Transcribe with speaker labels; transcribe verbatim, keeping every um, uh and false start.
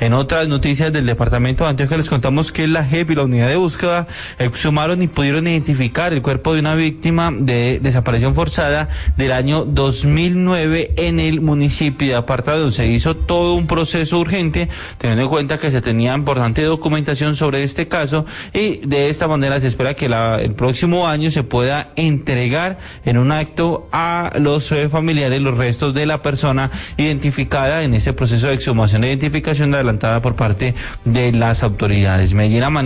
Speaker 1: En otras noticias del departamento de Antioquia les contamos que la J E P y la unidad de búsqueda exhumaron y pudieron identificar el cuerpo de una víctima de desaparición forzada del año dos mil nueve en el municipio de Apartado. Se hizo todo un proceso urgente, teniendo en cuenta que se tenía importante documentación sobre este caso, y de esta manera se espera que la, el próximo año se pueda entregar en un acto a los eh, familiares los restos de la persona identificada en este proceso de exhumación e identificación adelantada por parte de las autoridades. Medellín